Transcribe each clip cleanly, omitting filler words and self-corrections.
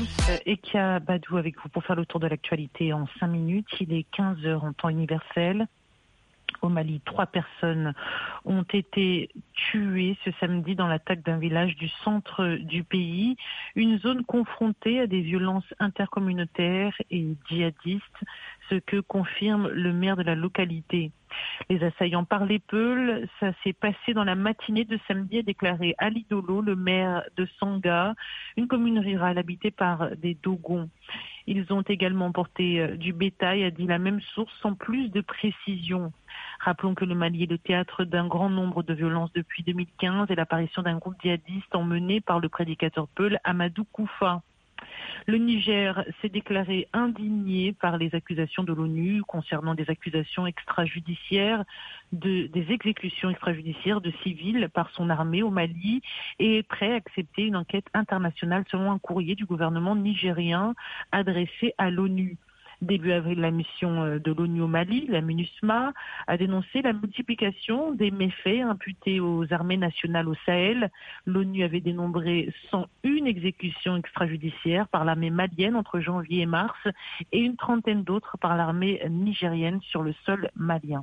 tous, Ekia Badou avec vous pour faire le tour de l'actualité en 5 minutes. Il est 15 heures en temps universel. Au Mali, 3 personnes ont été tuées ce samedi dans l'attaque d'un village du centre du pays, une zone confrontée à des violences intercommunautaires et djihadistes, ce que confirme le maire de la localité. Les assaillants parlaient peu, ça s'est passé dans la matinée de samedi, a déclaré Ali Dolo, le maire de Sanga, une commune rurale habitée par des Dogons. Ils ont également porté du bétail, a dit la même source, sans plus de précision. Rappelons que le Mali est le théâtre d'un grand nombre de violences depuis 2015 et l'apparition d'un groupe djihadiste emmené par le prédicateur Peul Amadou Koufa. Le Niger s'est déclaré indigné par les accusations de l'ONU concernant des accusations extrajudiciaires, des exécutions extrajudiciaires de civils par son armée au Mali et est prêt à accepter une enquête internationale selon un courrier du gouvernement nigérien adressé à l'ONU. Début avril, la mission de l'ONU au Mali, la MINUSMA, a dénoncé la multiplication des méfaits imputés aux armées nationales au Sahel. L'ONU avait dénombré 101 exécutions extrajudiciaires par l'armée malienne entre janvier et mars et une trentaine d'autres par l'armée nigérienne sur le sol malien.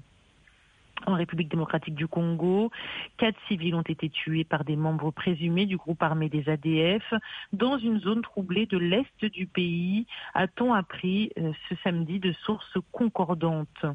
En République démocratique du Congo, 4 civils ont été tués par des membres présumés du groupe armé des ADF dans une zone troublée de l'est du pays, a-t-on appris ce samedi de sources concordantes.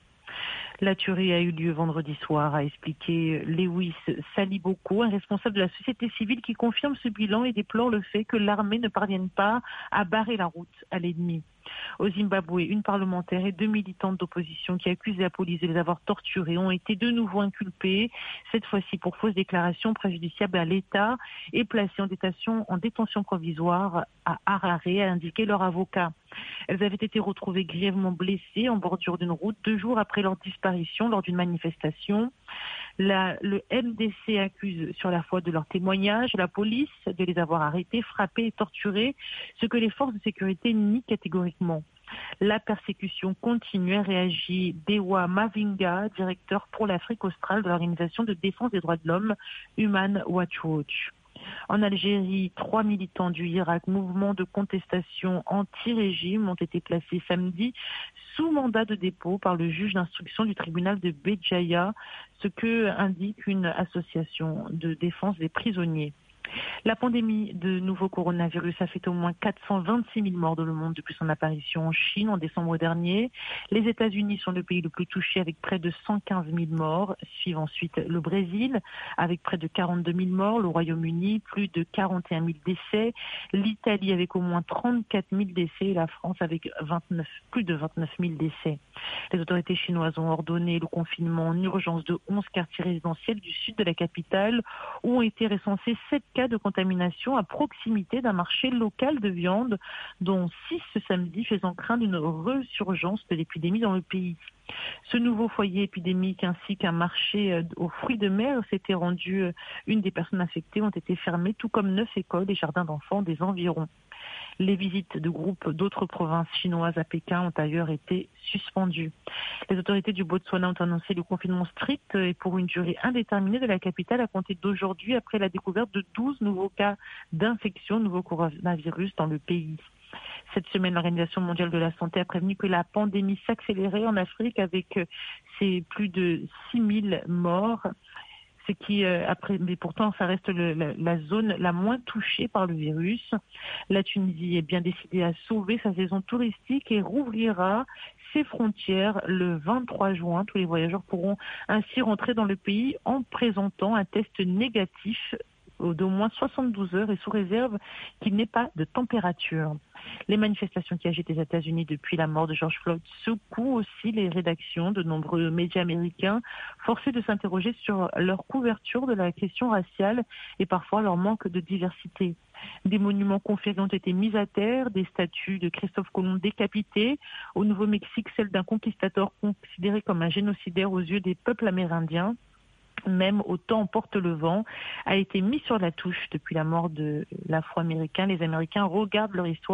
La tuerie a eu lieu vendredi soir, a expliqué Lewis Saliboko, un responsable de la société civile qui confirme ce bilan et déplore le fait que l'armée ne parvienne pas à barrer la route à l'ennemi. Au Zimbabwe, une parlementaire et 2 militantes d'opposition qui accusent la police de les avoir torturés ont été de nouveau inculpés, cette fois-ci pour fausses déclarations préjudiciables à l'État et placées en détention provisoire à Harare, a indiqué leur avocat. Elles avaient été retrouvées grièvement blessées en bordure d'une route 2 jours après leur disparition lors d'une manifestation. Le MDC accuse sur la foi de leur témoignage la police de les avoir arrêtées, frappées et torturées, ce que les forces de sécurité nient catégoriquement. La persécution continue, a réagi Dewa Mavinga, directeur pour l'Afrique australe de l'organisation de défense des droits de l'homme Human Rights Watch. En Algérie, 3 militants du Irak, mouvement de contestation anti-régime, ont été placés samedi sous mandat de dépôt par le juge d'instruction du tribunal de Béjaïa, ce que indique une association de défense des prisonniers. La pandémie de nouveau coronavirus a fait au moins 426 000 morts dans le monde depuis son apparition en Chine en décembre dernier. Les États-Unis sont le pays le plus touché avec près de 115 000 morts. Suivent ensuite le Brésil avec près de 42 000 morts, le Royaume-Uni plus de 41 000 décès, l'Italie avec au moins 34 000 décès et la France avec plus de 29 000 décès. Les autorités chinoises ont ordonné le confinement en urgence de 11 quartiers résidentiels du sud de la capitale où ont été recensés 7 cas de contamination à proximité d'un marché local de viande, dont 6 ce samedi, faisant craindre une resurgence de l'épidémie dans le pays. Ce nouveau foyer épidémique ainsi qu'un marché aux fruits de mer s'était rendu, une des personnes infectées ont été fermées, tout comme 9 écoles et jardins d'enfants des environs. Les visites de groupes d'autres provinces chinoises à Pékin ont ailleurs été suspendues. Les autorités du Botswana ont annoncé le confinement strict et pour une durée indéterminée de la capitale à compter d'aujourd'hui après la découverte de 12 nouveaux cas d'infection, nouveau coronavirus dans le pays. Cette semaine, l'Organisation mondiale de la santé a prévenu que la pandémie s'accélérait en Afrique avec ses plus de 6 000 morts. Mais pourtant, ça reste la zone la moins touchée par le virus. La Tunisie est bien décidée à sauver sa saison touristique et rouvrira ses frontières le 23 juin. Tous les voyageurs pourront ainsi rentrer dans le pays en présentant un test négatif d'au moins 72 heures et sous réserve qu'il n'ait pas de température. Les manifestations qui agitent les États-Unis depuis la mort de George Floyd secouent aussi les rédactions de nombreux médias américains, forcés de s'interroger sur leur couverture de la question raciale et parfois leur manque de diversité. Des monuments conférés ont été mis à terre, des statues de Christophe Colomb décapitées. Au Nouveau-Mexique, celle d'un conquistador considéré comme un génocidaire aux yeux des peuples amérindiens. Même autant porte le vent, a été mis sur la touche depuis la mort de l'Afro-Américain. Les Américains regardent leur histoire